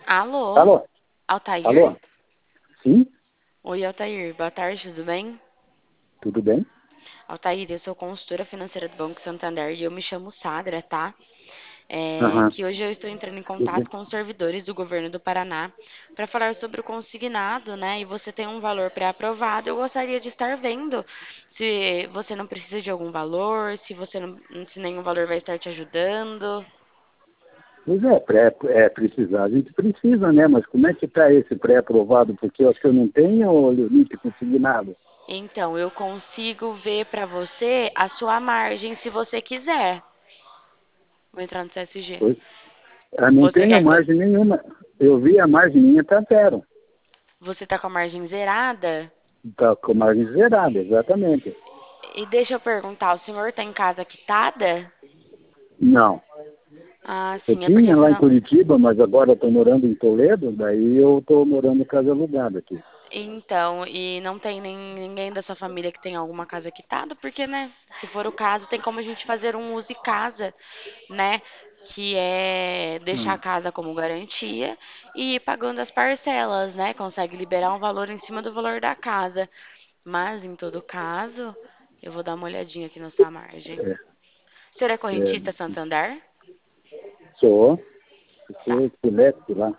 Alô? Alô? Altair? Alô? Sim? Oi, Altair. Boa tarde, tudo bem? Tudo bem? Altair, eu sou consultora financeira do Banco Santander e eu me chamo Sadra, tá? Aham. Que hoje eu estou entrando em Tudo contato bem. com os servidores do governo do Paraná para falar sobre o consignado, né? E você tem um valor pré-aprovado. Eu gostaria de estar vendo se você não precisa de algum valor, se você não, se nenhum valor vai estar te ajudando. Pois é, precisar, a gente precisa, né? Mas como é que está esse pré-aprovado? Porque eu acho que eu não tenho limite consignado. Então, eu consigo ver para você a sua margem se você quiser. Vou entrar no CSG. Pois, não Você tenho quer que eu... margem nenhuma. Eu vi a margem minha está zero. Você tá com a margem zerada? Está com margem zerada, exatamente. E deixa eu perguntar, o senhor tá em casa quitada? Não. Ah, Eu sim, é porque tinha lá em senão... Curitiba, mas agora estou morando em Toledo, daí eu estou morando em casa alugada aqui. Então, e não tem nem ninguém da sua família que tem alguma casa quitada, porque, né, se for o caso, tem como a gente fazer um use casa, né, que é deixar a Hum, casa como garantia e ir pagando as parcelas, né, consegue liberar um valor em cima do valor da casa. Mas, em todo caso, eu vou dar uma olhadinha aqui na sua margem. é, O senhor é é, correntista Santander? sou, Tá. sou select lá.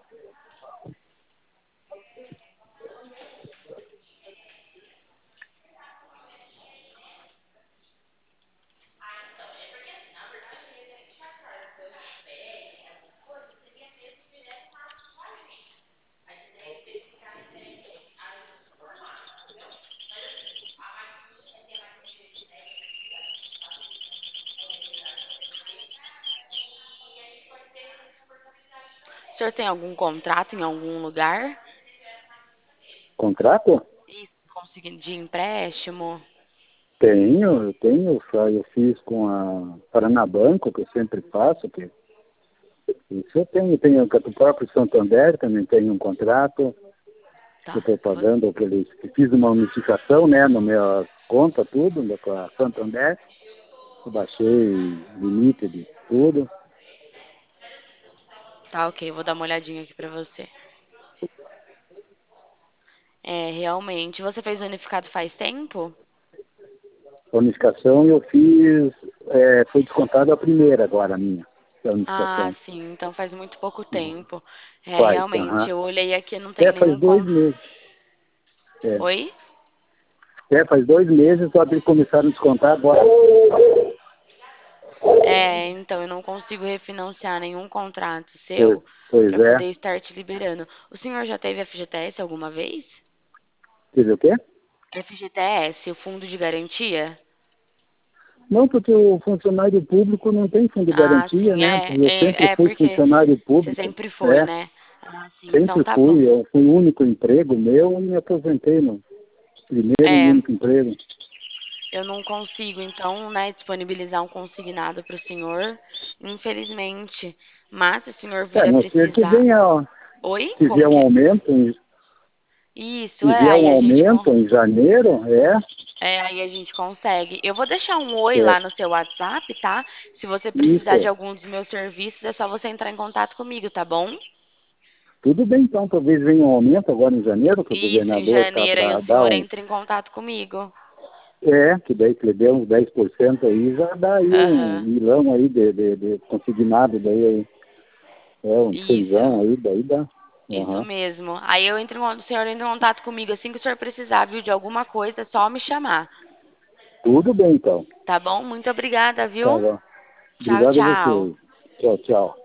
O senhor tem algum contrato em algum lugar? Contrato? Isso, de empréstimo? Eu tenho, eu fiz com a Paranabanco, que eu sempre faço, que isso eu tenho com o próprio Santander, também tenho um contrato, que eu Tá. estou pagando, que fiz uma unificação, né, na minha conta, tudo, com a Santander, eu baixei limite de tudo. Tá, ok, vou dar uma olhadinha aqui pra você. É, realmente. Você fez o unificado faz tempo? A unificação eu fiz, foi descontada a primeira agora, a minha, a Ah, unificação. sim, então faz muito pouco tempo. É, Faz, realmente, aham. eu olhei aqui, não tem Faz nenhum 2 meses. É. Oi? Faz 2 meses, só que começaram a descontar agora. É, então eu não consigo refinanciar nenhum contrato Pois, seu pois para é. poder estar te liberando. O senhor já teve FGTS alguma vez? Quer dizer o quê? FGTS, o Fundo de Garantia? Não, porque o funcionário público não tem fundo de Ah, garantia, sim, né? Eu sempre é fui porque funcionário você público. sempre foi, É, né? Ah, sim, então sempre tá bom. fui. Eu fui o único emprego meu e me aposentei no primeiro e É, único emprego. eu não consigo, então, né, disponibilizar um consignado para o senhor, infelizmente. Mas se o senhor vir A a não ser que precisar. venha, ó, Oi? se Como vier um que é? aumento, Isso, se é, vier um aumento em janeiro, aí a gente consegue. Eu vou deixar um oi é lá no seu WhatsApp, tá? Se você precisar de isso. algum dos meus serviços, é só você entrar em contato comigo, tá bom? Tudo bem, então, talvez venha um aumento agora em janeiro, que o Isso, em governador está janeiro aí o para dar senhor um. entra em contato comigo. Que daí que ele deu uns 10% aí, já dá aí um Aham. milão aí de consignado daí aí. Um Isso. seisão aí, daí dá. Isso Aham. mesmo. Aí o senhor entra em contato comigo assim que o senhor precisar, viu, de alguma coisa, é só me chamar. Tudo bem, então. Tá bom? Muito obrigada, Tá viu? bom. Tchau, Obrigado a tchau. você. Tchau, tchau.